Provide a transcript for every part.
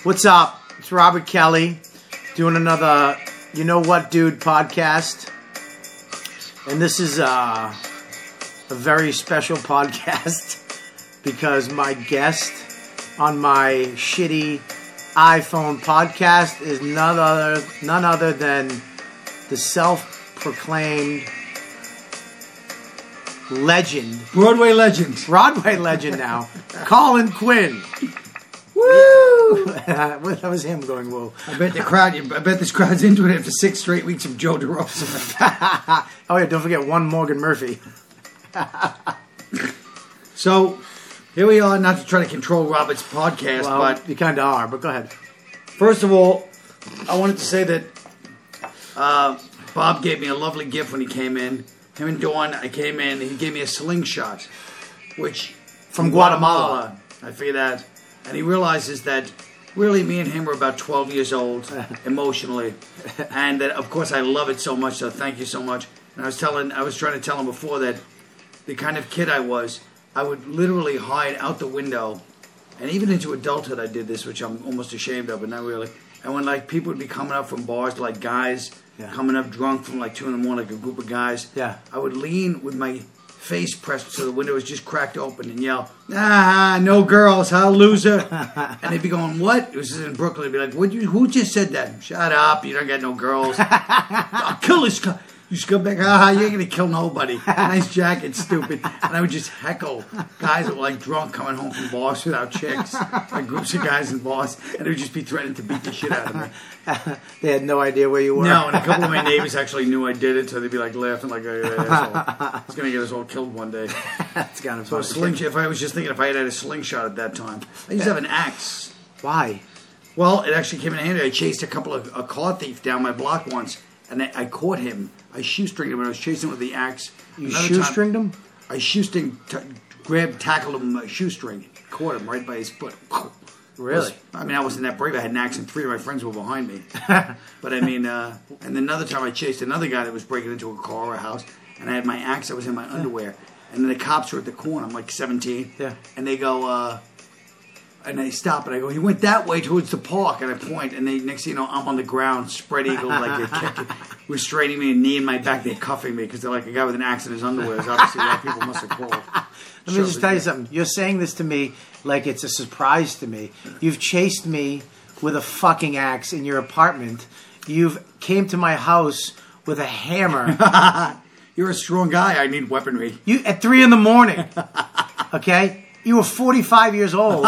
What's up? It's Robert Kelly doing another You Know What Dude podcast. And this is a very special podcast because my guest on my shitty iPhone podcast is none other than the self-proclaimed legend. Broadway legend now. Colin Quinn. Woo! That was him going, whoa. I bet this crowd's into it after 6 straight weeks of Joe DeRosa. Oh yeah, don't forget one Morgan Murphy. So, here we are, not to try to control Robert's podcast, Well, but you kind of are, but go ahead. first of all, I wanted to say that Bob gave me a lovely gift when he came in. Him and Dawn, I came in, he gave me a slingshot, which... From Guatemala. I figured that. And he realizes that really me and him were about 12 years old emotionally. And that, of course, I love it so much, so thank you so much. And I was trying to tell him before that the kind of kid I was, I would literally hide out the window. And even into adulthood I did this, which I'm almost ashamed of, but not really. And when people would be coming up from bars, like guys coming up drunk from 2 in the morning, like a group of guys, I would lean with my face pressed so the window was just cracked open and yell, no girls, huh, loser? And they'd be going, what? It was in Brooklyn. They'd be like, who just said that? Shut up, you don't got no girls. I'll kill this guy. You scumbag, you ain't gonna kill nobody. Nice jacket, stupid. And I would just heckle guys that were drunk coming home from bars without chicks. Groups of guys in bars. And they would just be threatening to beat the shit out of me. They had no idea where you were. No, and a couple of my neighbors actually knew I did it, so they'd be laughing like, asshole. He's gonna get us all killed one day. That's kind of so funny. If I was just thinking if I had a slingshot at that time. I used to have an axe. Why? Well, it actually came in handy. I chased a car thief down my block once, and I caught him. I shoestringed him when I was chasing him with the axe. You shoestringed him? I tackled him with my shoestring, caught him right by his foot. Really? I wasn't that brave. I had an axe and 3 of my friends were behind me. But and then another time I chased another guy that was breaking into a car or a house, and I had my axe. I was in my underwear. And then the cops were at the corner. I'm 17. Yeah. And they go, and they stop, and I go, he went that way towards the park, and I point, and next thing you know, I'm on the ground, spread eagle, they're restraining me and knee in my back, they're cuffing me, because they're like a guy with an axe in his underwear. Obviously, a lot of people must have called. Let me just tell you something. You're saying this to me like it's a surprise to me. You've chased me with a fucking axe in your apartment. You've came to my house with a hammer. You're a strong guy. I need weaponry. You at 3 a.m. Okay? You were 45 years old.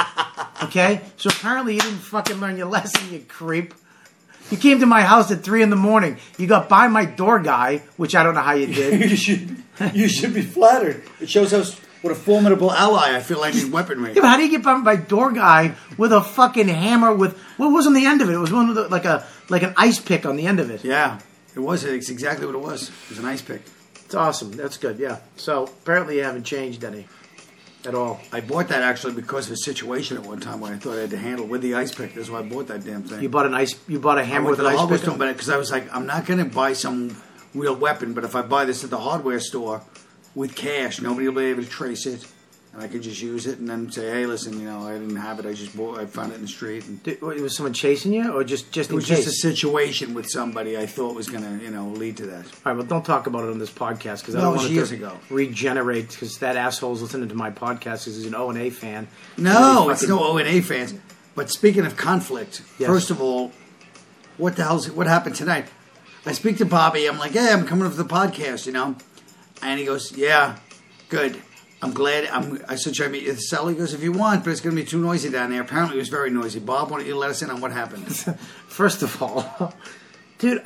Okay? So apparently you didn't fucking learn your lesson, you creep. You came to my house at 3 a.m. You got by my door guy, which I don't know how you did. you should be flattered. It shows us what a formidable ally I feel I need weaponry. Yeah, but how do you get by my door guy with a fucking hammer with... What was on the end of it? It was one of the, like an ice pick on the end of it. Yeah. It was. It's exactly what it was. It was an ice pick. It's awesome. That's good, yeah. So apparently you haven't changed any. At all. I bought that actually because of a situation at one time where I thought I had to handle with the ice pick. That's why I bought that damn thing. You bought a hammer with an ice pick? Because I was like, I'm not going to buy some real weapon, but if I buy this at the hardware store with cash, nobody will be able to trace it, and I can just use it and then say, hey, listen, I didn't have it. I found it in the street. And was someone chasing you, or just in case? It was just a situation with somebody I thought was going to, lead to that. All right, well, don't talk about it on this podcast because I No, don't want years to ago. regenerate because that asshole's listening to my podcast because he's an O&A fan. No, it's no O&A fans. But speaking of conflict, First of all, what happened tonight? I speak to Bobby. I'm like, hey, I'm coming up for the podcast, And he goes, yeah, good. I'm glad. I said, should I meet you at the cellar? He goes, if you want, but it's going to be too noisy down there. Apparently, it was very noisy. Bob, why don't you let us in on what happened? First of all, dude,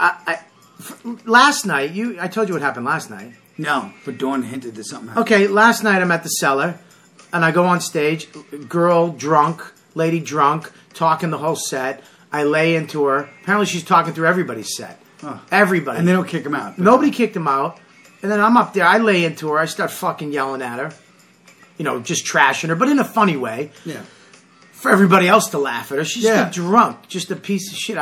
last night, I told you what happened last night. No, but Dawn hinted that something happened. Okay, last night I'm at the cellar, and I go on stage, girl drunk, lady drunk, talking the whole set. I lay into her. Apparently, she's talking through everybody's set. Oh. Everybody. And they don't kick him out. Nobody kicked him out. And then I'm up there. I lay into her. I start fucking yelling at her. Just trashing her, but in a funny way. Yeah. For everybody else to laugh at her. She's just drunk. Just a piece of shit.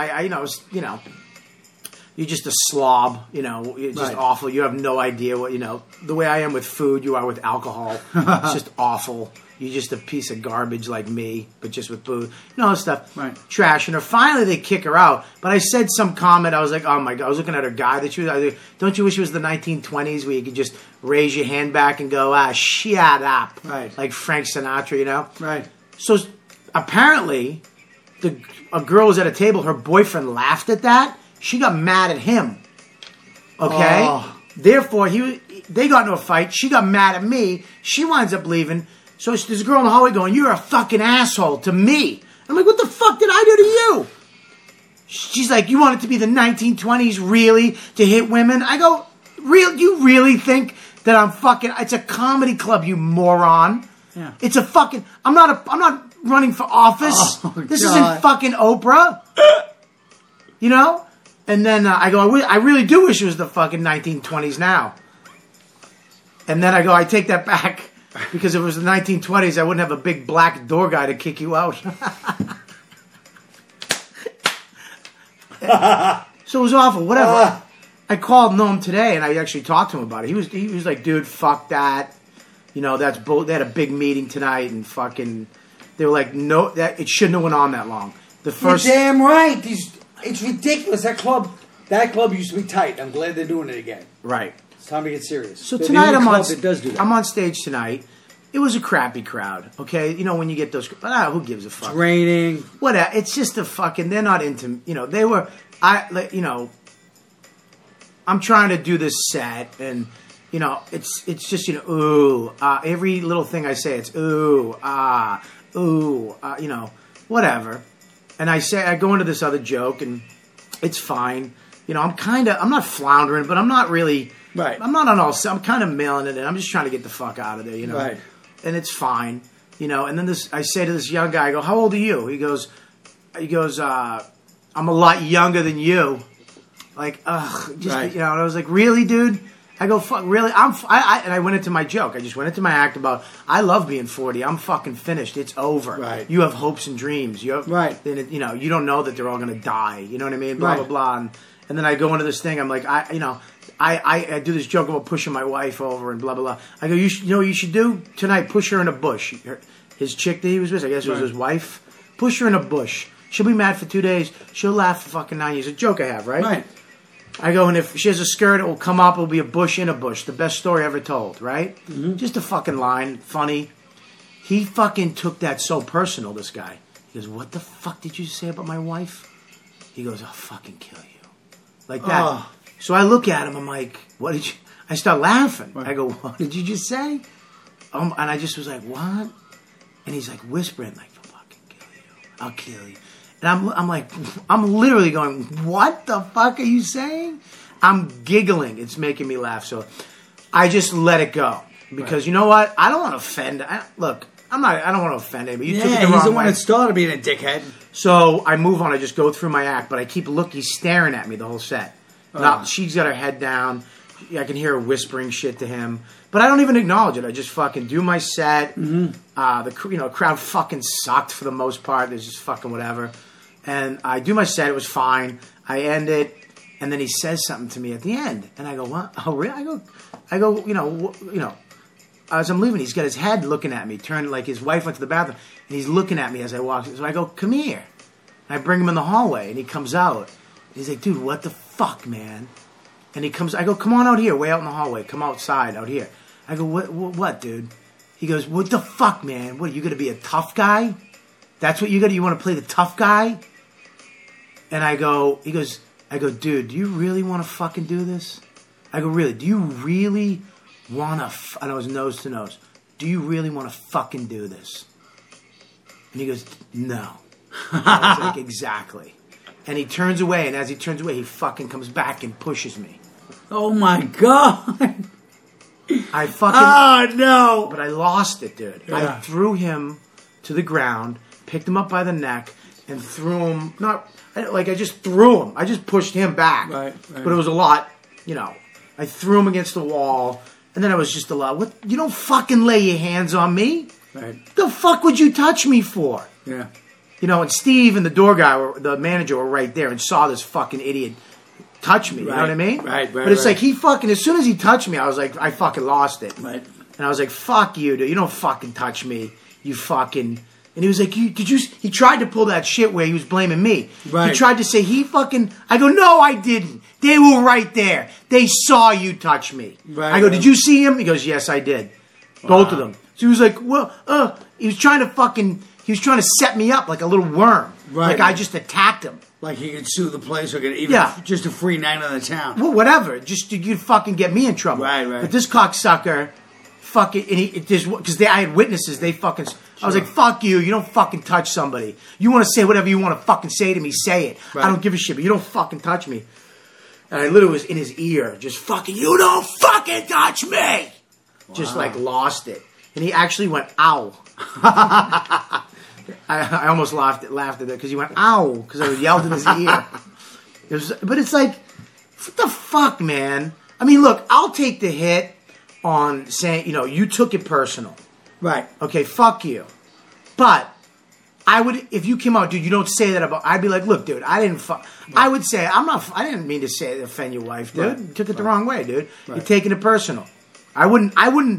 You're just a slob. You're just awful. You have no idea what, the way I am with food, you are with alcohol. It's just awful. You're just a piece of garbage like me, but just with booze. You know, all this stuff. Right. Trashing her. Finally, they kick her out. But I said some comment. I was like, oh, my God. I was looking at her guy that she was. I was like, don't you wish it was the 1920s where you could just raise your hand back and go, shut up. Right. Like Frank Sinatra, you know? Right. So apparently, a girl was at a table. Her boyfriend laughed at that. She got mad at him. Okay? Oh. Therefore, they got into a fight. She got mad at me. She winds up leaving. So there's a girl in the hallway going, you're a fucking asshole to me. I'm like, what the fuck did I do to you? She's like, you want it to be the 1920s, really, to hit women? I go, you really think that I'm fucking... It's a comedy club, you moron. Yeah. It's a fucking... I'm not running for office. This isn't fucking Oprah. You know? And then I go, I really do wish it was the fucking 1920s now. And then I go, I take that back. Because if it was the 1920s, I wouldn't have a big black door guy to kick you out. So it was awful. Whatever. I called Noam today, and I actually talked to him about it. He was like, dude, fuck that. You know, that's bull. They had a big meeting tonight, and fucking... They were like, no, that it shouldn't have went on that long. The first... You're damn right. It's ridiculous. That club used to be tight. I'm glad they're doing it again. Right. It's time to get serious. So They're tonight the I'm only on. club that does do that. I'm on stage tonight. It was a crappy crowd. Okay, you know when you get those. Who gives a fuck? It's raining. Whatever. It's just a fucking. They're not into. You know they were. You know. I'm trying to do this set, and you know it's just ooh every little thing I say it's ooh you know whatever, and I go into this other joke and it's fine. You know I'm not floundering, but I'm not really. Right. I'm not on all. I'm kind of mailing it in. I'm just trying to get the fuck out of there, you know. Right. And it's fine, you know. And then I say to this young guy, I go, "How old are you?" He goes, "I'm a lot younger than you." Like, just right. you know. And I was like, "Really, dude?" I go, "Fuck, really?" And I went into my joke. I just went into my act about I love being 40. I'm fucking finished. It's over. Right. You have hopes and dreams. You have right. Then you know you don't know that they're all gonna die. You know what I mean? Blah right. blah blah. And then I go into this thing. I'm like, I do this joke about pushing my wife over and blah, blah, blah. I go, you know what you should do tonight? Push her in a bush. His chick that he was with, I guess it was his wife. Push her in a bush. She'll be mad for 2 days. She'll laugh for fucking 9 years. A joke I have, right? Right. I go, and if she has a skirt, it will come up. It'll be a bush in a bush. The best story ever told, right? Mm-hmm. Just a fucking line. Funny. He fucking took that so personal, this guy. He goes, what the fuck did you say about my wife? He goes, I'll fucking kill you. Like that. Oh. So I look at him. I'm like, what did you... I start laughing. Right. I go, what did you just say? And I just was like, what? And he's like whispering, like, I'll fucking kill you. I'll kill you. And I'm like, I'm literally going, what the fuck are you saying? I'm giggling. It's making me laugh. So I just let it go. Because right. You know what? I don't want to offend... I don't want to offend anybody. You took it the wrong way. He's the one that started being a dickhead. So I move on. I just go through my act. But I keep looking. He's staring at me the whole set. Now, she's got her head down. I can hear her whispering shit to him. But I don't even acknowledge it. I just fucking do my set. Mm-hmm. The crowd fucking sucked for the most part. There's just fucking whatever. And I do my set. It was fine. I end it. And then he says something to me at the end. And I go, what? Oh, really? I go, you know, as I'm leaving, he's got his head looking at me, turned like his wife went to the bathroom, and he's looking at me as I walk. So I go, come here. And I bring him in the hallway, and he comes out. He's like, dude, what the fuck, man? And he comes, I go, come on out here, way out in the hallway. Come outside, out here. I go, what, dude? He goes, what the fuck, man? What, you going to be a tough guy? That's what you got to, you want to play the tough guy? And I go, dude, do you really want to fucking do this? I go, really? Do you really want to, and I was nose to nose, do you really want to fucking do this? And he goes, no. I was like, exactly. And he turns away, and as he turns away, he fucking comes back and pushes me. Oh my God. I fucking... Oh no. But I lost it, dude. Yeah. I threw him to the ground, picked him up by the neck, and threw him, I just threw him. I just pushed him back. Right. But it was a lot, you know. I threw him against the wall, and then I was just a lot, what? You don't fucking lay your hands on me. Right. The fuck would you touch me for? Yeah. You know, and Steve and the door guy, the manager, were right there and saw this fucking idiot touch me. You know what I mean? Right. But it's like he fucking, as soon as he touched me, I was like, I fucking lost it. Right. And I was like, fuck you, dude. You don't fucking touch me. you fucking. And he was like, he tried to pull that shit where he was blaming me. Right. He tried to say I go, no, I didn't. They were right there. They saw you touch me. Right, I go, right. did you see him? He goes, yes, I did. Both of them. So he was like, well, he was trying to set me up like a little worm. Right. Like I just attacked him. Like he could sue the place or get even just a free night on the town. Well, whatever. Just you'd fucking get me in trouble. Right, right. But this cocksucker, fucking, because I had witnesses. They fucking. I was like, fuck you. You don't fucking touch somebody. You want to say whatever you want to fucking say to me, say it. Right. I don't give a shit. But you don't fucking touch me. And I literally was in his ear, just fucking. You don't fucking touch me. Wow. Just like lost it, and he actually went ow. I almost laughed at that because he went ow because I yelled in his ear. But it's like, what the fuck, man? I mean, look, I'll take the hit on saying, you took it personal. Right. Okay, fuck you. But I would, if you came out, dude, you don't say that about, I'd be like, look, dude, I didn't fuck. Right. I would say, I didn't mean to say offend your wife, dude. Right. You took it the wrong way, dude. Right. You're taking it personal. I wouldn't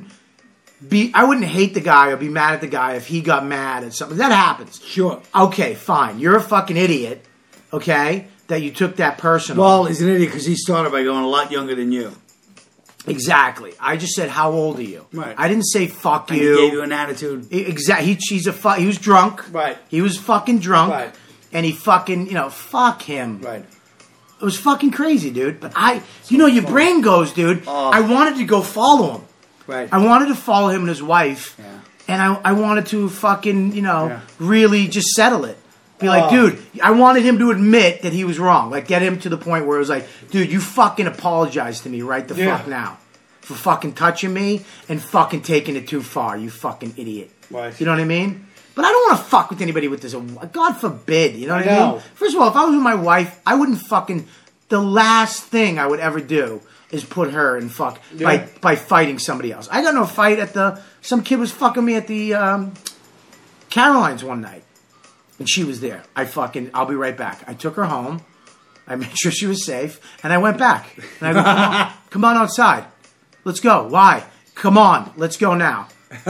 hate the guy or be mad at the guy if he got mad at something. That happens. Sure. Okay, fine. You're a fucking idiot, okay, that you took that personal. Well, he's an idiot because he started by going a lot younger than you. Exactly. I just said, how old are you? Right. I didn't say fuck and you. He gave you an attitude. Exactly. He was drunk. Right. He was fucking drunk. Right. And he fucking, fuck him. Right. It was fucking crazy, dude. But your brain goes, dude. I wanted to go follow him. Right. I wanted to follow him and his wife. Yeah. And I wanted to fucking, really just settle it. Be like, dude, I wanted him to admit that he was wrong. Like, get him to the point where it was like, dude, you fucking apologize to me right the fuck now. For fucking touching me and fucking taking it too far, you fucking idiot. Right. You know what I mean? But I don't want to fuck with anybody with this. God forbid. You know what I mean? First of all, if I was with my wife, I wouldn't fucking... The last thing I would ever do is put her in fuck by fighting somebody else. I got no fight at the... Some kid was fucking me at the Caroline's one night. And she was there. I'll be right back. I took her home. I made sure she was safe. And I went back. And I go, come on outside. Let's go. Why? Come on. Let's go now.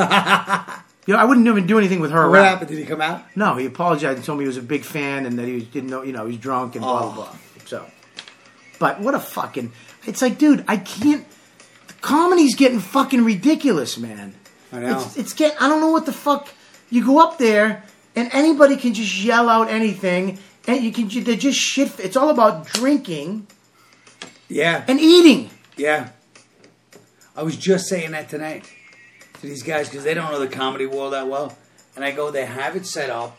I wouldn't even do anything with her. What happened? Did he come out? No, he apologized and told me he was a big fan and that he didn't know, he was drunk and blah, blah, blah. So, but what a fucking... It's like, dude, I can't... The comedy's getting fucking ridiculous, man. I know. It's getting... I don't know what the fuck... You go up there... And anybody can just yell out anything, and they're just shit. It's all about drinking, and eating. Yeah. I was just saying that tonight to these guys because they don't know the comedy world that well, and I go, they have it set up.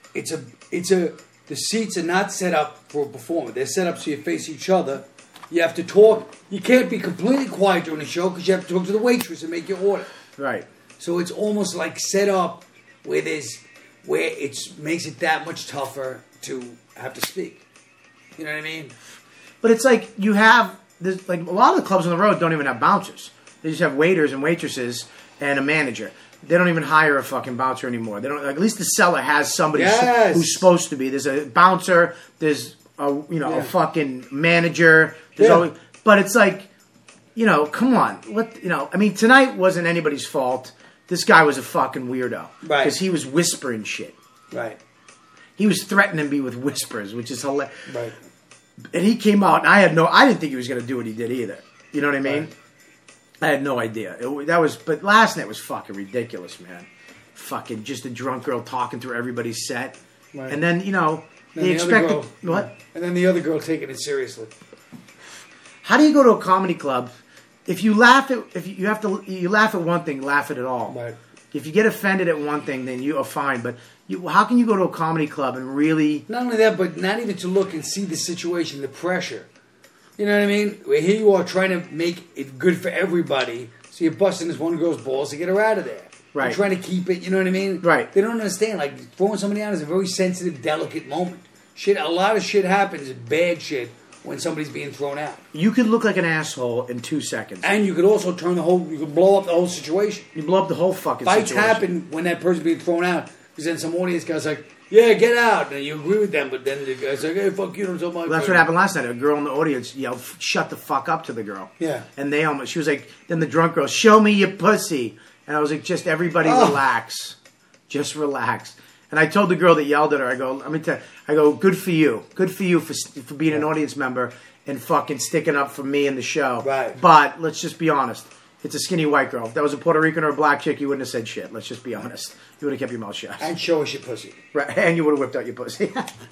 The seats are not set up for a performer. They're set up so you face each other. You have to talk. You can't be completely quiet during the show because you have to talk to the waitress and make your order. Right. So it's almost like set up where it makes it that much tougher to have to speak. You know what I mean? But it's like like a lot of the clubs on the road don't even have bouncers. They just have waiters and waitresses and a manager. They don't even hire a fucking bouncer anymore. They don't. Like, at least the cellar has somebody who's supposed to be. There's a bouncer. There's a fucking manager. There's always. But it's like, come on. I mean, tonight wasn't anybody's fault. This guy was a fucking weirdo. Right. Because he was whispering shit. Right. He was threatening me with whispers, which is hilarious. Right. And he came out, and I didn't think he was going to do what he did either. You know what I mean? Right. I had no idea. But last night was fucking ridiculous, man. Fucking just a drunk girl talking through everybody's set. Right. And then, they expected... What? And then the other girl taking it seriously. How do you go to a comedy club... If you laugh at you laugh at one thing, laugh at it all. Right. If you get offended at one thing, then you are fine. But how can you go to a comedy club and really... Not only that, but not even to look and see the situation, the pressure. You know what I mean? Here you are trying to make it good for everybody, so you're busting this one girl's balls to get her out of there. Right. You're trying to keep it, you know what I mean? Right. They don't understand. Like, throwing somebody out is a very sensitive, delicate moment. A lot of shit happens, bad shit, when somebody's being thrown out. You could look like an asshole in 2 seconds. And you could also you could blow up the whole situation. You blow up the whole fucking Fights situation. happen when that person's being thrown out. Because then some audience guy's like, yeah, get out. And you agree with them, but then the guy's like, hey, fuck you. Don't well, that's what happened last night. A girl in the audience yelled, shut the fuck up to the girl. Yeah. And she was like, then the drunk girl, show me your pussy. And I was like, just everybody relax. Just relax. And I told the girl that yelled at her, I go, good for you. Good for you for being an audience member and fucking sticking up for me and the show. Right. But let's just be honest. It's a skinny white girl. If that was a Puerto Rican or a black chick, you wouldn't have said shit. Let's just be honest. You would have kept your mouth shut. And show us your pussy. Right. And you would have whipped out your pussy.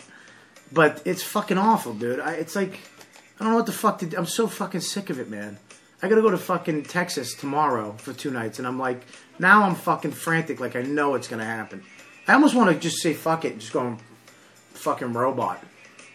But it's fucking awful, dude. It's like, I don't know what the fuck to do. I'm so fucking sick of it, man. I gotta go to fucking Texas tomorrow for 2 nights. And I'm like, now I'm fucking frantic. Like, I know it's gonna happen. I almost want to just say fuck it and just go fucking robot.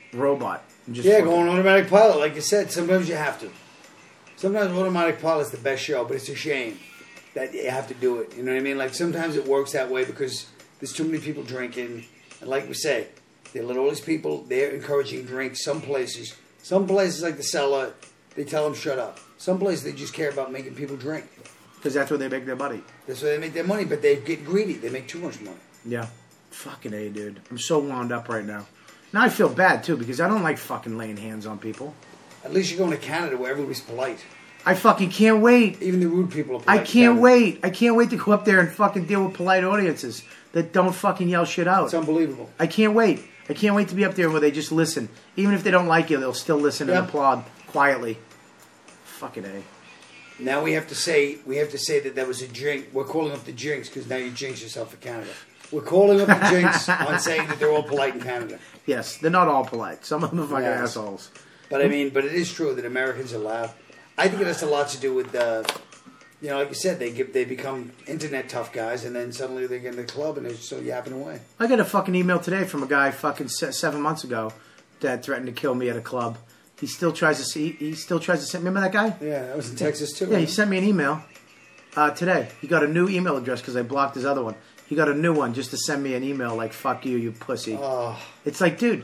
And just Yeah, fucking- going automatic pilot. Like you said, sometimes you have to. Sometimes automatic pilot's the best show, but it's a shame that you have to do it. You know what I mean? Like, sometimes it works that way because there's too many people drinking. And like we say, they let all these people, they're encouraging drinks. Some places like the Cellar, they tell them shut up. Some places they just care about making people drink. Because that's where they make their money. That's where they make their money, but they get greedy. They make too much money. Yeah. Fucking A, dude. I'm so wound up right now. Now I feel bad, too, because I don't like fucking laying hands on people. At least you're going to Canada where everybody's polite. I fucking can't wait. Even the rude people are polite. I can't wait. I can't wait to go up there and fucking deal with polite audiences that don't fucking yell shit out. It's unbelievable. I can't wait. I can't wait to be up there where they just listen. Even if they don't like you, they'll still listen and Yep. applaud quietly. Fucking A. Now we have to say that there was a drink. We're calling up the jinx because now you jinx yourself for Canada. We're calling up the jinx on saying that they're all polite in Canada. Yes, they're not all polite. Some of them are fucking Yes. assholes. But I mean, but it is true that Americans are loud. I think it has a lot to do with like you said, they become internet tough guys, and then suddenly they get in the club and they're still yapping away. I got a fucking email today from a guy fucking 7 months ago that threatened to kill me at a club. He still tries to send. Remember that guy? Yeah, that was in Texas too. Yeah, he right? sent me an email today. He got a new email address because I blocked his other one. He got a new one just to send me an email like, fuck you, you pussy. Oh, It's like, dude,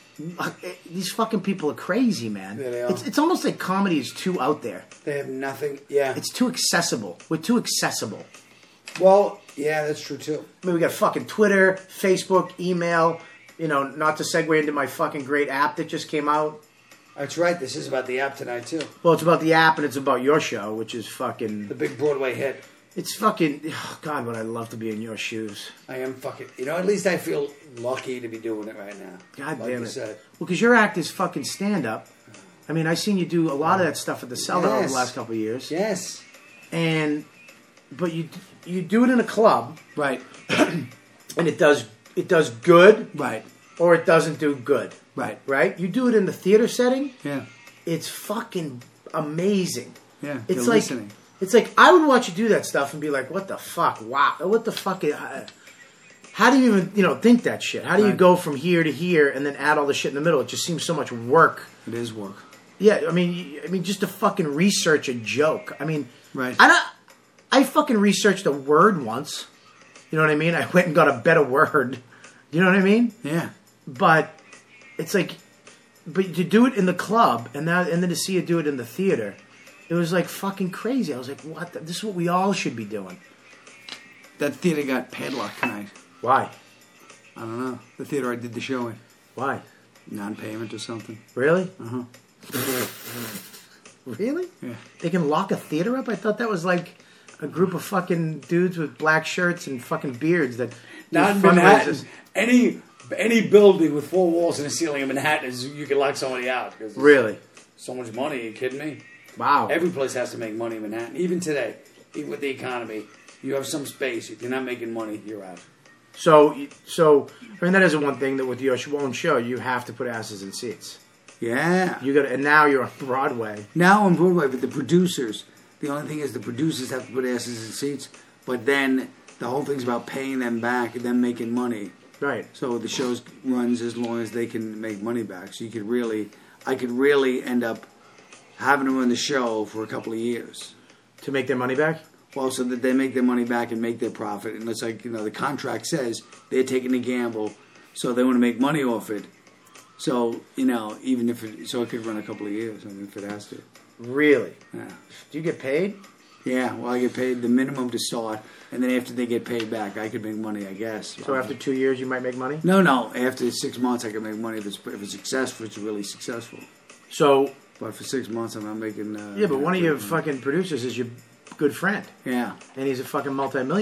these fucking people are crazy, man. Yeah, they are. It's almost like comedy is too out there. they have nothing. Yeah. It's too accessible. We're too accessible. Well, yeah, that's true too. I mean, we got fucking Twitter, Facebook, email, not to segue into my fucking great app that just came out. That's right. This is about the app tonight too. Well, it's about the app and it's about your show, which is The fucking... big Broadway hit. It's fucking... Oh, God, would I love to be in your shoes. I am fucking. At least I feel lucky to be doing it right now. God like damn you it. said. Well, because your act is fucking stand-up. I mean, I seen you do a lot of that stuff at the Cellar over the Yes. last couple of years. Yes. But you do it in a club, Right. and it does good, Right. or it doesn't do good. Right. Right? You do it in the theater setting, Yeah. it's fucking amazing. Yeah. It's you're like listening. it's like I would watch you do that stuff and be like, "What the fuck? Wow! What the fuck? How do you even think that shit? How do you Right. go from here to here and then add all the shit in the middle? It just seems so much work." It is work. Yeah, I mean, just to fucking research a joke. I mean, Right. I fucking researched a word once. You know what I mean? I went and got a better word. You know what I mean? Yeah. But it's like, but to do it in the club and then to see you do it in the theater, it was like fucking crazy. I was like, what? This is what we all should be doing. That theater got padlocked tonight. Why? I don't know. The theater I did the show in. Why? Non-payment or something. Really? Uh-huh. Really? Yeah. They can lock a theater up? I thought that was like a group of fucking dudes with black shirts and fucking beards that do Not in fundraisers. Manhattan. Any building with 4 walls and a ceiling in Manhattan is you can lock somebody out. 'Cause it's Really? So much money. Are you kidding me? Wow. Every place has to make money in Manhattan. Even today. Even with the economy. You have some space. If you're not making money, you're out. So I mean, that is one thing that with your own show, you have to put asses in seats. Yeah. You got, and now you're on Broadway. Now on Broadway, but the producers, the only thing is the producers have to put asses in seats, but then the whole thing's about paying them back and them making money. Right. So the show runs as long as they can make money back. So I could really end up having them run the show for a couple of years. To make their money back? Well, so that they make their money back and make their profit. And it's like, the contract says they're taking a gamble, so they want to make money off it. So, even if it could run a couple of years, if it has to. Really? Yeah. Do you get paid? Yeah, well, I get paid the minimum to start, and then after they get paid back, I could make money, I guess. So after 2 years, you might make money? No. After 6 months, I can make money if it's successful. If it's really successful. So... But for 6 months, I'm not making... yeah, but one of your fucking producers is your good friend. Yeah. And he's a fucking multimillionaire.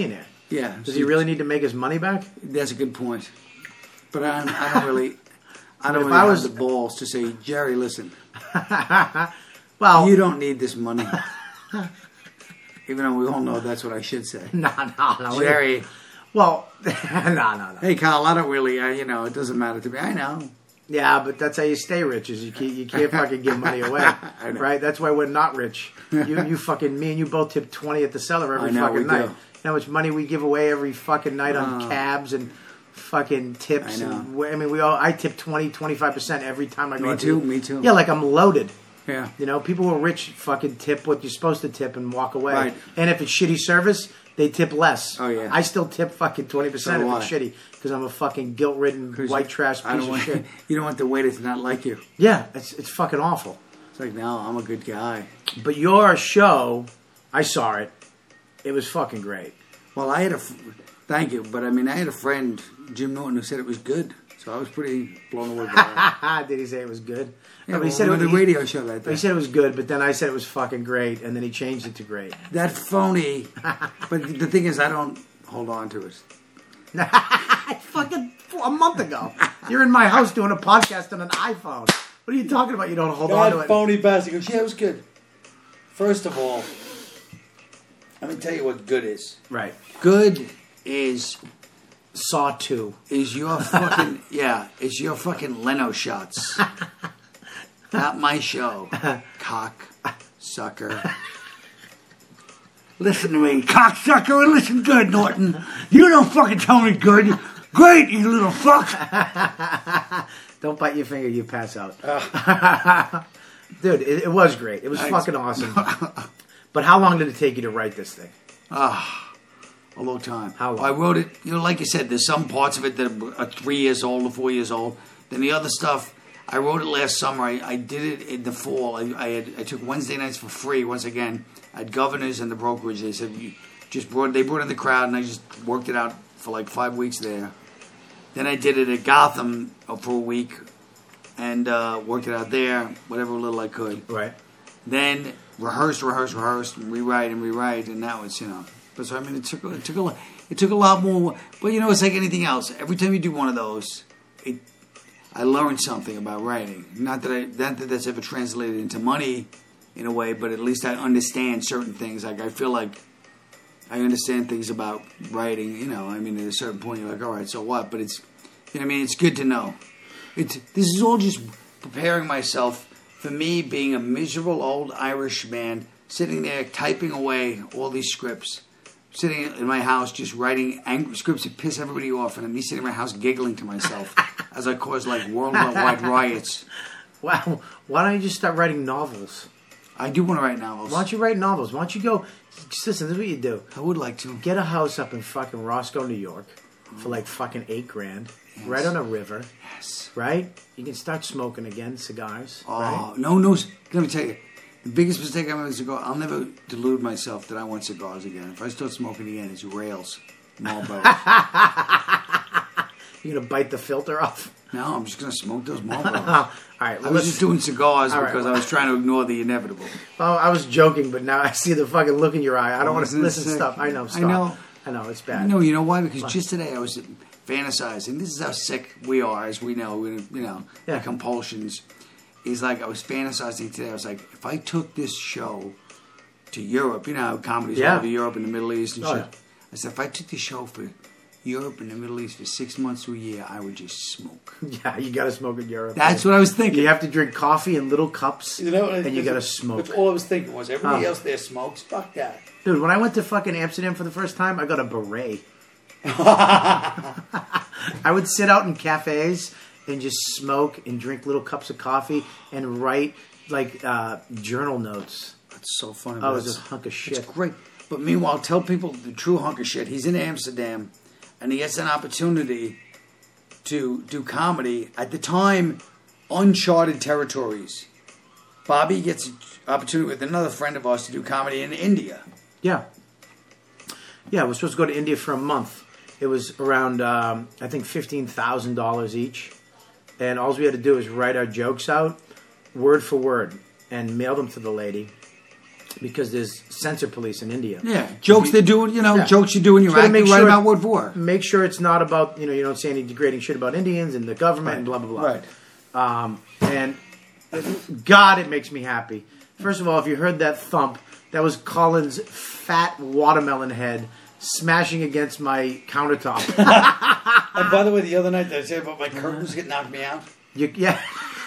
Yeah. Does he really need to make his money back? That's a good point. But I don't really. I don't if really I have was- the balls to say, Jerry, listen, Well, you don't need this money. Even though we all know that's what I should say. no. Jerry, Well, no. hey, Kyle, I don't really, it doesn't matter to me. I know. Yeah, but that's how you stay rich. Is you can't fucking give money away, I know. right? That's why we're not rich. You fucking me and you both tip 20 at the cellar every I know, fucking we night. do. You know how much money we give away every fucking night on cabs and fucking tips. I know. And I tip 20-25% every time I go. Me out to too, eat. me too. Yeah, like I'm loaded. Yeah. You know, people who are rich fucking tip what you're supposed to tip and walk away. Right. And if it's shitty service, they tip less. Oh, yeah. I still tip fucking 20% So do if it's shitty because I'm a fucking guilt-ridden white trash I piece don't of want, shit. You don't want the waiter to not like you. Yeah, it's fucking awful. It's like, no, I'm a good guy. But your show, I saw it. It was fucking great. Well, thank you, but I had a friend, Jim Norton, who said it was good. So I was pretty blown away by that. Did he say it was good? Yeah, No, but he said the radio show that day. He said it was good, but then I said it was fucking great, and then he changed it to great. That phony. But the thing is, I don't hold on to it. Fucking a month ago. You're in my house doing a podcast on an iPhone. What are you talking about? You don't hold on to That it. phony bastard goes, yeah, it was good. First of all, let me tell you what good is. Right. Good is Saw 2. your fucking is your fucking Leno shots. Not my show. Cock sucker. Listen to me, cocksucker, and listen good, Norton. You don't fucking tell me good. Great, you little fuck. Don't bite your finger, you pass out. Dude, it was great. It was Thanks. fucking awesome. But how long did it take you to write this thing? A long time. How long? I wrote it, like you said, there's some parts of it that are 3 years old or 4 years old. Then the other stuff, I wrote it last summer. I did it in the fall. I took Wednesday nights for free once again at Governor's and the brokerage. They said, they brought in the crowd, and I just worked it out for like 5 weeks there. Then I did it at Gotham for a week and worked it out there, whatever little I could. Right. Then rehearse, and rewrite, and now it's But so it took a lot more. But it's like anything else. Every time you do one of those, I learned something about writing. Not that that's ever translated into money in a way, but at least I understand certain things. Like I feel like I understand things about writing. At a certain point you're like, all right, so what? But it's it's good to know. This is all just preparing myself for me being a miserable old Irish man sitting there typing away all these scripts, sitting in my house just writing angry scripts that piss everybody off, and me sitting in my house giggling to myself as I cause like worldwide riots. Wow. Why don't you just start writing novels? I do want to write novels. Why don't you write novels? Why don't you go... Listen, this is what you do. I would like to. Get a house up in fucking Roscoe, New York for like fucking $8,000. Yes. Right on a river. Yes. Right? You can start smoking again, cigars. Right? Oh, no. Let me tell you. The biggest mistake I made with cigar, I'll never delude myself that I want cigars again. If I start smoking again, it's rails. Marlboros. You're going to bite the filter off? No, I'm just going to smoke those Marlboros. All right. I was just doing cigars All right, because well- I was trying to ignore the inevitable. Oh, I was joking, but now I see the fucking look in your eye. I don't want to Isn't it listen to sick? stuff. I know. Stop. I know. It's bad. No, you know why? Because just today I was fantasizing. This is how sick we are, as we know. Yeah. The compulsions. Is like I was fantasizing today. I was like, if I took this show to Europe, you know how comedy's all over Europe and the Middle East and shit. Yeah. I said, if I took this show for Europe and the Middle East for 6 months to a year, I would just smoke. Yeah, you got to smoke in Europe. That's what I was thinking. You have to drink coffee in little cups, and you got to That's smoke. all I was thinking was everybody else there smokes. Fuck that. Dude, when I went to fucking Amsterdam for the first time, I got a beret. I would sit out in cafes and just smoke and drink little cups of coffee and write like journal notes. That's so funny. I was just a hunk of shit. It's great. But meanwhile, tell people the true hunk of shit. He's in Amsterdam, and he gets an opportunity to do comedy. At the time, uncharted territories. Bobby gets an opportunity with another friend of ours to do comedy in India. Yeah. Yeah, we're supposed to go to India for a month. It was around, I think, $15,000 each. And all we had to do was write our jokes out, word for word, and mail them to the lady. because there's censor police in India. Yeah, jokes they're doing, Yeah. jokes you're doing, you're Gotta acting make right sure- about word for word. Make sure it's not about, you don't say any degrading shit about Indians and the government and blah, blah, blah. Right. And God, it makes me happy. First of all, if you heard that thump, that was Colin's fat watermelon head smashing against my countertop. And by the way, the other night that I said about my curtains getting knocked me out. Yeah.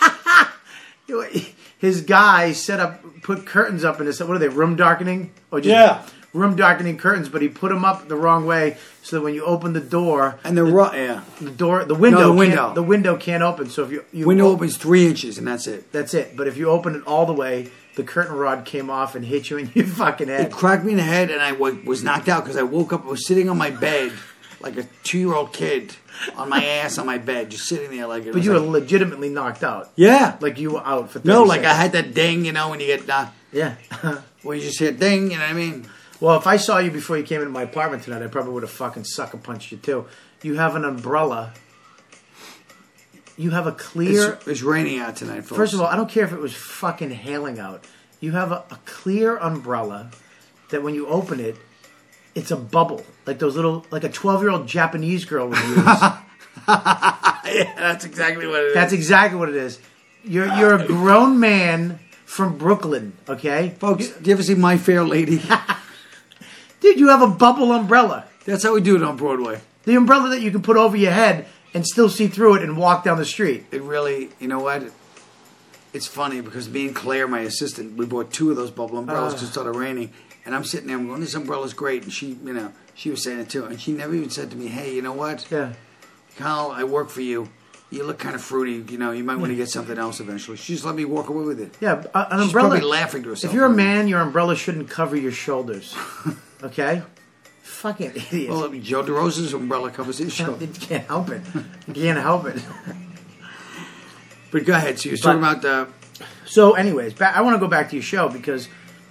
His guy put curtains up in his, what are they, room darkening? Or just Yeah. room darkening curtains, but he put them up the wrong way so that when you open the door, And the the window can't open. So if you window opens 3 inches and that's it. that's it. But if you open it all the way, the curtain rod came off and hit you in your fucking head. It cracked me in the head and I was knocked out because I woke up, I was sitting on my bed like a 2-year-old kid on my ass on my bed, just sitting there like it But was you were like, legitimately knocked out. yeah. Like you were out for 30 No, like I seconds. had that ding, when you get knocked. Yeah. When you just hear ding, you know what I mean? Well, if I saw you before you came into my apartment tonight, I probably would have fucking sucker punched you too. You have an umbrella. You have a clear... It's raining out tonight, folks. First of all, I don't care if it was fucking hailing out. You have a clear umbrella that when you open it, it's a bubble. Like those little... Like a 12-year-old Japanese girl would use. Yeah, that's exactly what it is. That's exactly what it is. You're a grown man from Brooklyn, okay? Folks, do you ever see My Fair Lady? Dude, you have a bubble umbrella. That's how we do it on Broadway. The umbrella that you can put over your head and still see through it and walk down the street. It really, you know what? It's funny because me and Claire, my assistant, we bought 2 of those bubble umbrellas because it started raining. And I'm sitting there, I'm going, this umbrella's great. And she, she was saying it too. And she never even said to me, hey, you know what? Yeah. Kyle, I work for you. You look kind of fruity. You might want to get something else eventually. She just let me walk away with it. Yeah, an She's umbrella. probably laughing to herself. If you're a man, your umbrella shouldn't cover your shoulders. Okay? Fucking idiot. Well, Joe DeRosa's umbrella covers his shoulder. You can't help it. You can't help it. But go ahead. So you're talking about the... So, anyways, I want to go back to your show because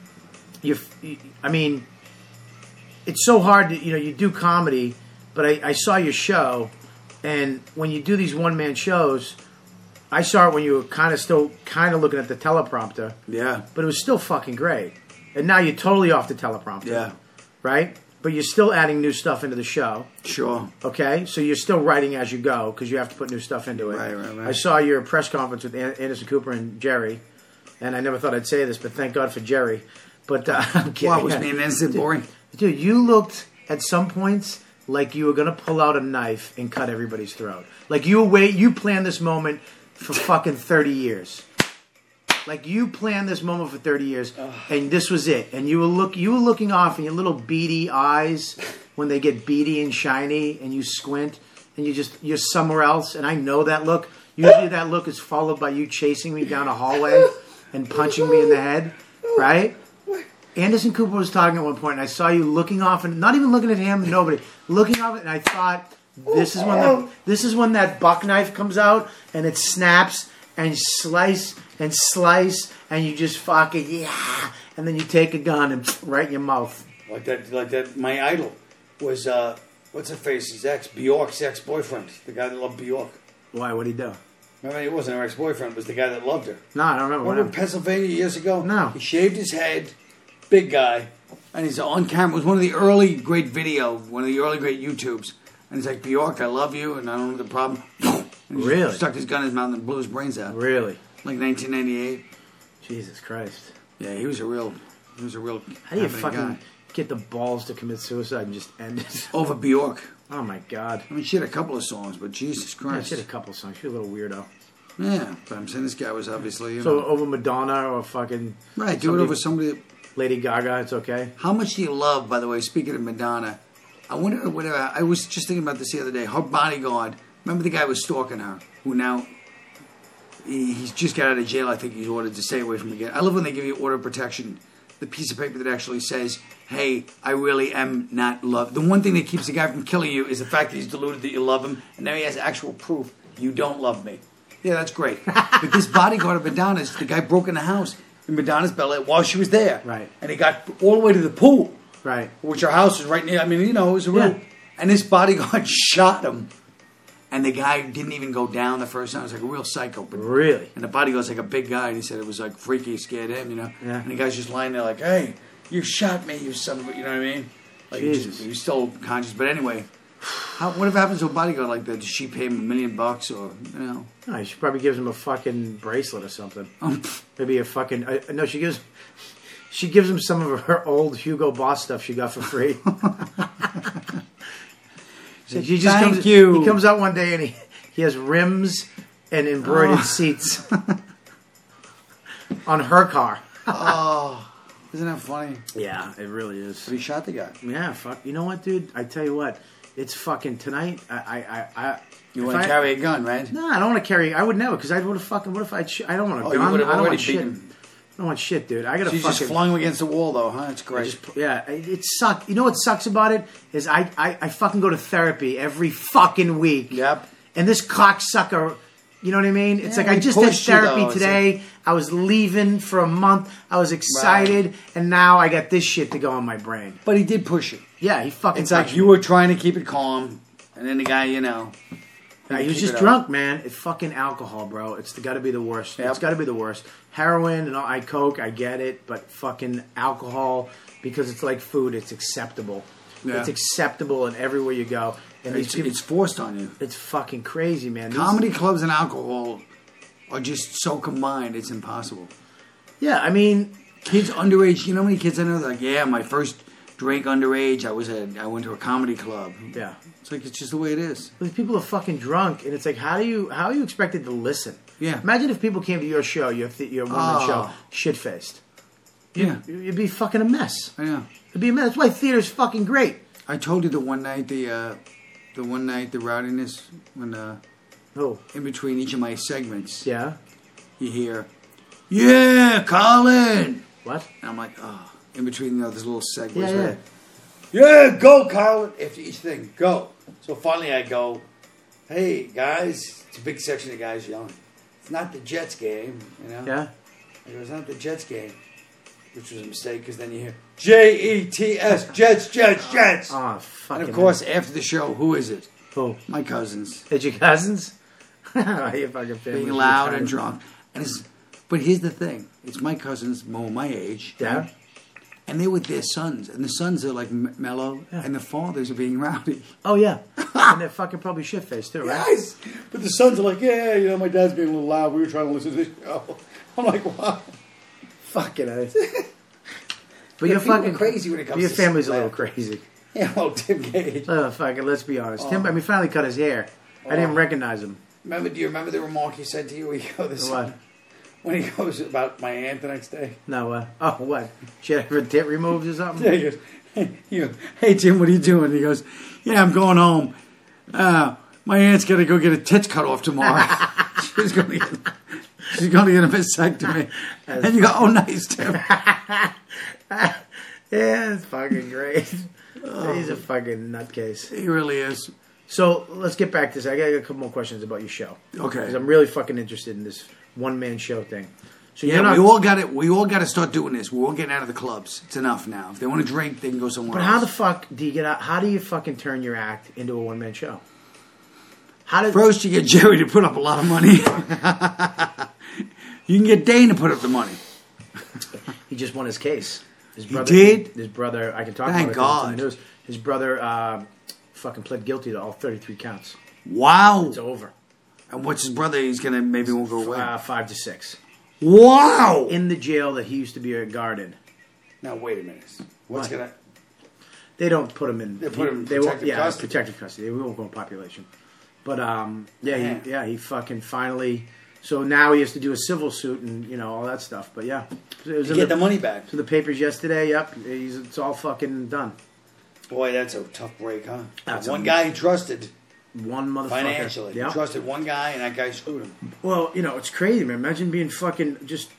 it's so hard to, you do comedy, but I saw your show, and when you do these one-man shows, I saw it when you were still looking at the teleprompter, Yeah. but it was still fucking great. And now you're totally off the teleprompter. Yeah. Right? But you're still adding new stuff into the show. Sure. Okay? So you're still writing as you go because you have to put new stuff into it. Right. I saw your press conference with Anderson Cooper and Jerry, and I never thought I'd say this, but thank God for Jerry. But I'm kidding. Wow, was me and Anderson boring? Dude, you looked at some points like you were going to pull out a knife and cut everybody's throat. Like you planned this moment for fucking 30 years. Like you planned this moment for 30 years, and this was it. And you were looking off, and your little beady eyes, when they get beady and shiny, and you squint, and you're somewhere else. And I know that look. Usually, that look is followed by you chasing me down a hallway and punching me in the head, right? Anderson Cooper was talking at one point, and I saw you looking off, and not even looking at him, nobody looking off, and I thought, this is when that buck knife comes out, and it snaps, and you slice, and you just fucking, yeah, and then you take a gun and right in your mouth. Like that. My idol was what's her face? His Bjork's ex-boyfriend, the guy that loved Bjork. Why? What'd he do? Remember, he wasn't her ex-boyfriend. It was the guy that loved her. No, I don't remember. Remember in Pennsylvania years ago? No. He shaved his head, big guy. And he's on camera. It was one of the early great YouTubes. And he's like, Bjork, I love you, and I don't know the problem. And he Really? stuck his gun in his mouth and blew his brains out. Really? Like 1998. Jesus Christ. Yeah, he was a real How do you happening fucking guy. get the balls to commit suicide and just end it? Over Bjork. Oh my God. I mean, she had a couple of songs, but Jesus Yeah, Christ. she had a couple songs. She was a little weirdo. Yeah, but I'm saying this guy was obviously, So over Madonna or fucking right, do it over somebody. Lady Gaga, it's okay. How much do you love, by the way, speaking of Madonna, I wonder, whatever, I was just thinking about this the other day. Her bodyguard, remember the guy who was stalking her, who now, he's just got out of jail. I think he's ordered to stay away from again. I love when they give you order of protection, the piece of paper that actually says, hey, I really am not loved. The one thing that keeps the guy from killing you is the fact that he's deluded that you love him, and now he has actual proof you don't love me. Yeah, that's great. But this bodyguard of Madonna's, the guy broke in the house in Madonna's belly while she was there. Right. And he got all the way to the pool. Right. Which her house was right near. I mean, it was a real... Yeah. And this bodyguard shot him And the guy didn't even go down the first time. It was like a real psycho. But, Really? and the bodyguard's like a big guy, and he said it was like freaky, scared him, you know. Yeah. And the guy's just lying there like, "Hey, you shot me, you son of a," you know what I mean? Like Jesus. he was still conscious. But anyway, whatever happens to a bodyguard like that? Does she pay him $1 million or you know? No, she probably gives him a fucking bracelet or something. Maybe a fucking no. She gives him some of her old Hugo Boss stuff she got for free. So she just Thank comes, you. He comes out one day and he has rims and embroidered seats on her car. Oh, isn't that funny? Yeah, it really is. But he shot the guy. Yeah, fuck. You know what, dude? I tell you what, it's fucking tonight. You want to carry a gun, right? No, I don't want to carry. I would never, because I would have fucking. What if I don't want a Oh, you gun. would have I don't already want shit. beaten. I don't want shit, dude. I gotta She's fucking. just flung him against the wall, though, huh? It's great. It sucks. You know what sucks about it is I fucking go to therapy every fucking week. Yep. And this cocksucker, you know what I mean? It's Yeah, like I he just did pushed you, therapy though. today. I was leaving for a month. I was excited, and now I got this shit to go in my brain. But he did push you. Yeah, he fucking. It's like pushed you me. were trying to keep it calm, and then the guy, you know. Yeah, he was keep just it up. drunk, man. It's fucking alcohol, bro. It's got to be the worst. Yep. It's got to be the worst. Heroin and all, Coke, I get it, but fucking alcohol, because it's like food, it's acceptable. Yeah. It's acceptable in everywhere you go. And these people, It's forced on you. it's fucking crazy, man. These- Comedy clubs and alcohol are just so combined, it's impossible. Yeah, I mean, Kids underage, you know how many kids I know? They're like, yeah, my first drink underage, I went to a comedy club. yeah. It's like, it's just the way it is. These people are fucking drunk, and it's like, how are you expected to listen? Yeah. Imagine if people came to your show, your one-man show, shit-faced. Yeah. It'd be fucking a mess. Yeah. It'd be a mess. That's why theater's fucking great. I told you the one night, the rowdiness, when Oh, in between each of my segments, yeah. you hear, yeah, Colin! What? And I'm like, oh, in between, you know, this little segments. Yeah, where, yeah, go, Colin! After each thing, go. So finally I go, hey, guys, it's a big section of guys yelling. It's not the Jets game, you know? Yeah. I go, it's not the Jets game. Which was a mistake, because then you hear, Jets, Jets, Jets, Jets! Oh, fucking. And of course, after the show, who is it? Who? My cousins. It's your cousins? You fucking family. Being loud and drunk. But here's the thing. It's my cousins, my age. Yeah. Right? And they're with their sons. And the sons are like mellow. Yeah. And the fathers are being rowdy. Oh, yeah. And they're fucking probably shit-faced, too, right? Guys! But the sons are like, yeah, you know, my dad's being a little loud. We were trying to listen to this show. I'm like, wow. Fucking ass. But Yeah, you're people are fucking crazy when it comes Your to family's a that. little crazy. Yeah, well, Tim Gage. Fucking, let's be honest. Tim, we finally cut his hair. I didn't recognize him. Do you remember the remark he said to you? What? When he goes about my aunt the next day? No, what? She had her tit removed or something? Yeah, he goes, hey, Tim, what are you doing? He goes, yeah, I'm going home. My aunt's got to go get her tits cut off tomorrow. She's going to get a vasectomy. And you go, oh, nice, Tim. Yeah, it's fucking great. He's a fucking nutcase. He really is. So let's get back to this. I got a couple more questions about your show. Okay. Because I'm really fucking interested in this one-man show thing. So Yeah, you're not, we all got to start doing this. We're all getting out of the clubs. It's enough now. If they want to drink, they can go somewhere But else. how the fuck do you get out? How do you fucking turn your act into a one-man show? How did First, you get Jerry to put up a lot of money. You can get Dane to put up the money. he just won his case? His brother did? His brother. I can talk Thank about it. 'cause it's in God. the news. His brother fucking pled guilty to all 33 counts. Wow. It's over. And what's his brother? He's going to maybe won't go away. 5 to 6 Wow. in the jail that he used to be a guard in. Now, wait a minute. What's What? going to... They don't put him in. They put him in they won't- protective yeah, custody. protective custody. They won't go in population. But Man. he fucking finally. So now he has to do a civil suit and all that stuff. But yeah, it was in Get the money back. So the papers yesterday. Yep, it's all fucking done. Boy, that's a tough break, huh? That's one a- guy he trusted One motherfucker. financially. Yeah. He trusted one guy, and that guy screwed him. Well, it's crazy, man. Imagine being fucking just,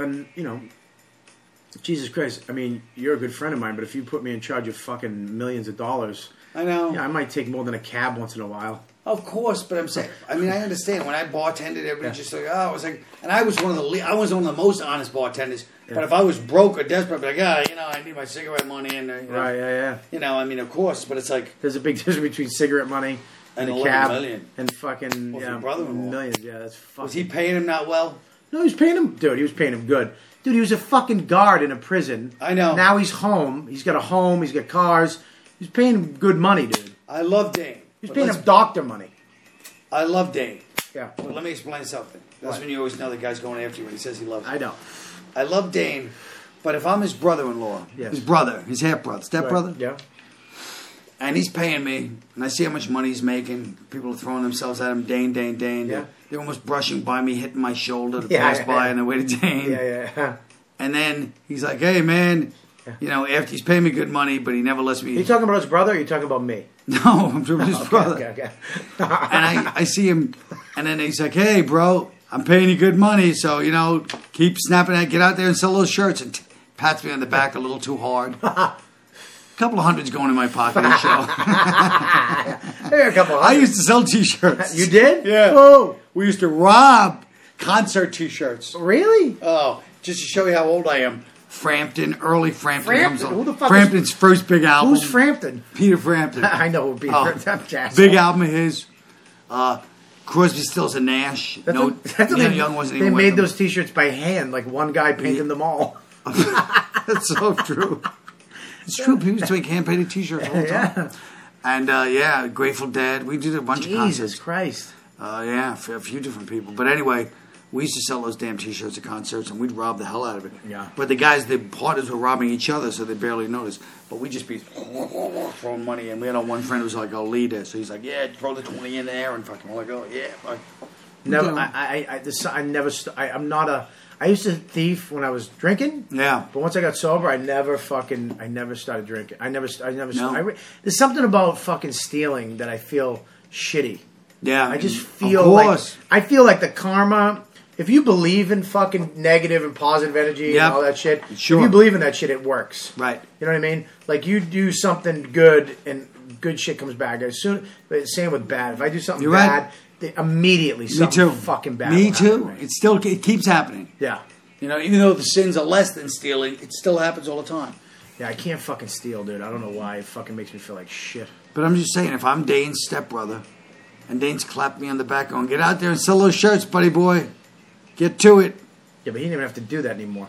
Jesus Christ. I mean, you're a good friend of mine, but if you put me in charge of fucking millions of dollars, I know. yeah, I might take more than a cab once in a while. Of course, but I'm saying, I understand. When I bartended, everybody just like, I was like, and I was one of the most honest bartenders. But if I was broke or desperate, I'd be like, I need my cigarette money, and Right? Yeah. of course. But it's like, There's a big difference between cigarette money And in a 11 cab million. and fucking Well, for your brother-in-law. millions. Yeah, that's fucking. Was he paying him not well? No, he was paying him, dude. He was paying him good, dude. He was a fucking guard in a prison. I know. Now he's home. He's got a home. He's got cars. He's paying him good money, dude. I love Dane. He's But paying let's- him doctor money. I love Dane. Yeah, But let me explain something. That's What? when you always know the guy's going after you when he says he loves you. I know. I love Dane, but if I'm his brother-in-law, Yes. his brother, his half-brother, step-brother, Right. Yeah. and he's paying me, and I see how much money he's making, people are throwing themselves at him, Dane, Dane, Dane. Yeah. They're almost brushing by me, hitting my shoulder to Yeah, pass yeah, by yeah. on the way to Dane. Yeah. And then he's like, hey, man, you know, after he's paying me good money, but he never lets Are me. you talking about his brother or are you talking about me? No, I'm talking about his brother. Okay. And I see him, and then he's like, hey, bro, I'm paying you good money, so, you know, keep snapping at, get out there and sell those shirts. And pats me on the back a little too hard. A couple of hundreds going in my pocket each show. Hey, a couple. I used to sell T-shirts. You did? Yeah. Oh, We used to rob concert T-shirts. really? Oh, just to show you how old I am. Frampton, early Frampton. Frampton? comes on. Who the fuck Frampton's first big album. Who's Frampton? Peter Frampton. I know who Peter Oh, Frampton. big album of his. Crosby, Stills, and Nash. That's No, what Neil Neil Young wasn't They even made with them. those T-shirts by hand, like one guy painted them all. That's so true. It's true. People used to make hand-painted T-shirts all the time. Yeah. And, yeah, Grateful Dead. We did a bunch of Jesus concerts. Christ. Yeah, for a few different people. But anyway, we used to sell those damn T-shirts at concerts, and we'd rob the hell out of it. Yeah. But the guys, the partners were robbing each other, so they barely noticed. But we'd just be throwing money in. We had one friend who was like a leader, so he's like, yeah, throw the 20 in there, and fucking we're like, oh, yeah. Fuck. Never. You know. I never. I'm not a. I used to thief when I was drinking. Yeah. But once I got sober, I never started drinking. I never. No. There's something about fucking stealing that I feel shitty. Yeah. I just of feel like course. I feel like the karma. If you believe in fucking negative and positive energy Yep. and all that shit, Sure. if you believe in that shit, it works. Right. You know what I mean? Like you do something good and good shit comes back. As soon, but same with bad. If I do something You're right. bad, immediately Me something too. fucking bad. Me will happen too. to me. It keeps happening. Yeah. You know, even though the sins are less than stealing, it still happens all the time. Yeah, I can't fucking steal, dude. I don't know why. It fucking makes me feel like shit. But I'm just saying, if I'm Dane's stepbrother, and Dane's clapping me on the back going, get out there and sell those shirts, buddy boy. Get to it. Yeah, but he didn't even have to do that anymore.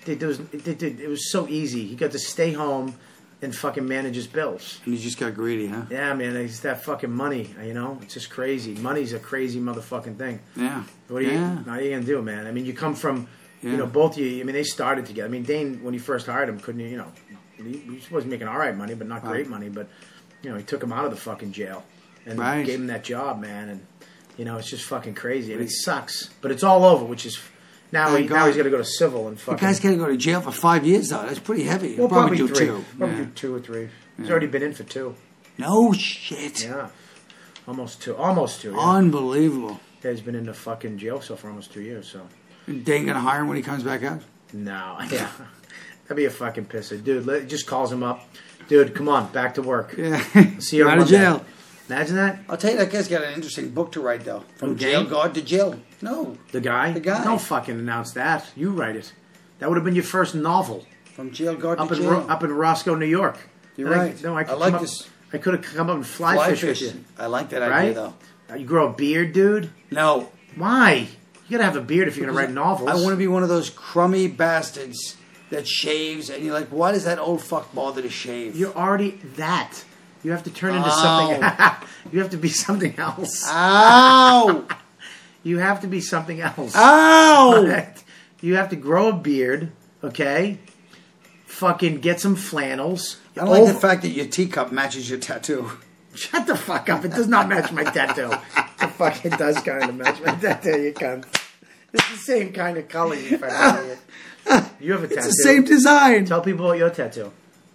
It was so easy. He got to stay home and fucking manage his bills. And you just got greedy, huh? Yeah, man, it's that fucking money, you know? It's just crazy. Money's a crazy motherfucking thing. Yeah. What are you going to do, man? I mean, you come from, Yeah. you know, both you, I mean, they started together. I mean, Dane, when he first hired him, couldn't, you know, he was making all right money, but not great money. But, you know, he took him out of the fucking jail and Right. gave him that job, man. And, you know, it's just fucking crazy. And it sucks. But it's all over, which is, now Thank he's God. got to go to civil and The fucking. guy's got to go to jail for 5 years, though. That's pretty heavy. Well, probably do 3. 2. Probably Yeah. do 2 or 3. He's already been in for 2. No shit. Yeah. Almost 2. Almost 2. Yeah. Unbelievable. Yeah, he's been in the fucking jail cell for almost 2 years, so. Dane going to hire him when he comes back out? No, yeah. That'd be a fucking pisser. Dude, just calls him up. Dude, come on, back to work. Yeah. See you on out of Monday. jail. Imagine that? I'll tell you, that guy's got an interesting book to write, though. From From jail Dane? guard to jail. No. The guy? The guy. Don't fucking announce that. You write it. That would have been your first novel. From jail guard Up to in jail. up in Roscoe, New York. You're And right. I I could like come up- this. I could have come up and fly fish with you. I like that idea, Right? though. You grow a beard, dude? No. Why? You gotta have a beard if you're gonna write novels. I want to be one of those crummy bastards that shaves, and you're like, why does that old fuck bother to shave? You're already that. You have to turn into Ow. something. You have to be something else. Ow! You have to be something else. Ow! You have to grow a beard, okay? Fucking get some flannels. I don't like the fact that your teacup matches your tattoo. Shut the fuck up. It does not match my tattoo. It fucking does kind of match my tattoo, you cunt. It's the same kind of color, you fucking idiot. You have a tattoo. It's the same design. Tell people about your tattoo.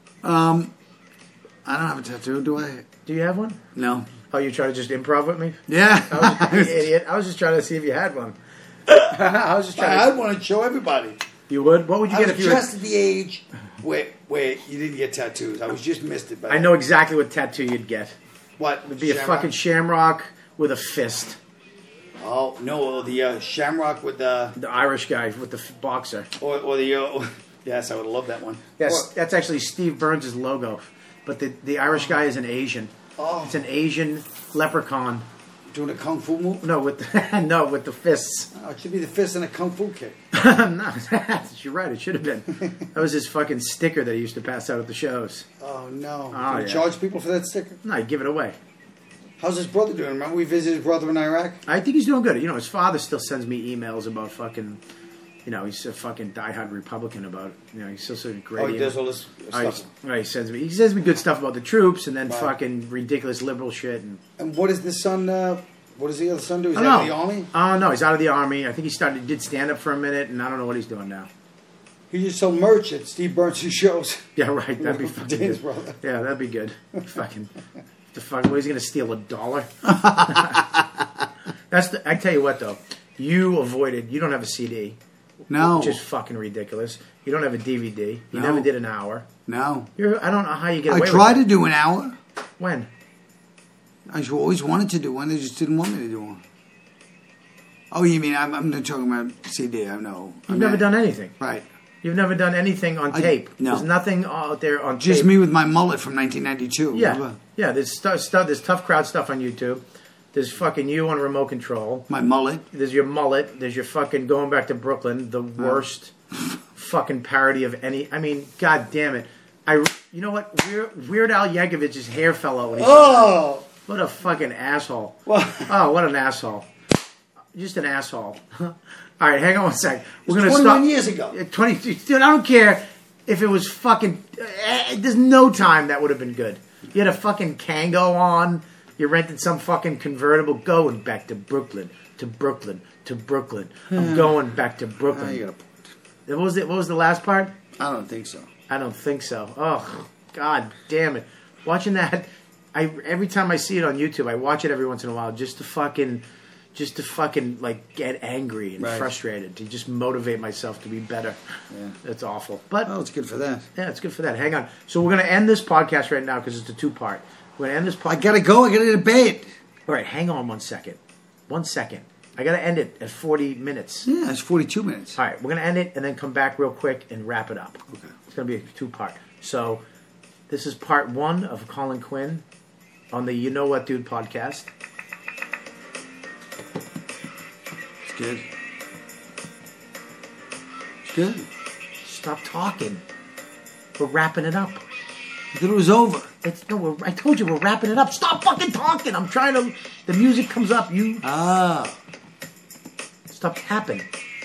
I don't have a tattoo, do I? Do you have one? No. Oh, you try to just improv with me? Yeah. You idiot. I was just trying to see if you had one. I was just trying I to... want to show everybody. You would? What would you I get was if you were... just at the age where you didn't get tattoos. I was just missed it. By I know exactly what tattoo you'd get. What? It'd be a fucking shamrock with a fist. Oh no, the shamrock with the The Irish guy with the boxer. or the yes, I would love that one. Yes, Or- that's actually Steve Burns' logo. But the Irish guy is an Asian. Oh. It's an Asian leprechaun. Doing a kung fu move? No, with the fists. Oh, it should be the fist and a kung fu kick. No, you're right. It should have been. That was his fucking sticker that he used to pass out at the shows. Oh, no. Oh, Can yeah. you charge people for that sticker? No, he'd give it away. How's his brother doing? Remember we visited his brother in Iraq? I think he's doing good. You know, his father still sends me emails about fucking. You know, he's a fucking diehard Republican about. You know, he's still so great. Oh, he does all this stuff. He sends me good stuff about the troops, and then Right. fucking ridiculous liberal shit. And what is the son? What does the other son do? Is I he don't out of the know. army? Oh no, he's out of the army. I think he did stand up for a minute, and I don't know what he's doing now. He just sell merch at Steve Burns' shows. Yeah, right. That'd be fucking Dane's good. brother. Yeah, that'd be good. Fucking the fuck. What, he's gonna steal $1? I tell you what though, you avoided. You don't have a CD. No. Which is fucking ridiculous. You don't have a DVD. You No. never did an hour. No. I don't know how you get I away tried with to do an hour. it. When? I always wanted to do one. They just didn't want me to do one. Oh, you mean I'm not talking about CD? I know. You've never done anything. Right. You've never done anything on tape. no. There's nothing out there on Just tape. me with my mullet from 1992. Yeah, Remember? yeah. There's stuff. There's tough crowd stuff on YouTube. There's fucking you on remote control. My mullet. There's your mullet. There's your fucking going back to Brooklyn. The worst fucking parody of any. I mean, god damn it. You know what? Weird Al Yankovic's hair fell out when he. Oh. What a fucking asshole. Well, Oh, what an asshole. Just an asshole. All right, hang on one sec. We're gonna 21 stop. years ago. 20. Dude, I don't care if it was fucking. There's no time that would have been good. You had a fucking Kango on. You rented some fucking convertible. Going back to Brooklyn, to Brooklyn, to Brooklyn. I'm going back to Brooklyn. you got a point. What was the last part? I don't think so. I don't think so. Oh, god damn it! Watching that, every time I see it on YouTube, I watch it every once in a while just to fucking like get angry and Right. frustrated, to just motivate myself to be better. Yeah. That's awful. But Oh, it's good for that. yeah, it's good for that. Hang on. So we're gonna end this podcast right now because it's a 2-part. We're gonna end this I podcast. gotta go. I gotta to bed. All right, hang on 1 second. 1 second. I gotta end it at 40 minutes. Yeah, it's 42 minutes. All right, we're gonna end it and then come back real quick and wrap it up. Okay. It's gonna be a 2-part. So this is part 1 of Colin Quinn on the You Know What Dude podcast. It's good. It's good. Stop talking. We're wrapping it up. I thought it was over. I told you we're wrapping it up. Stop fucking talking. I'm trying to. The music comes up. You Ah. stop tapping.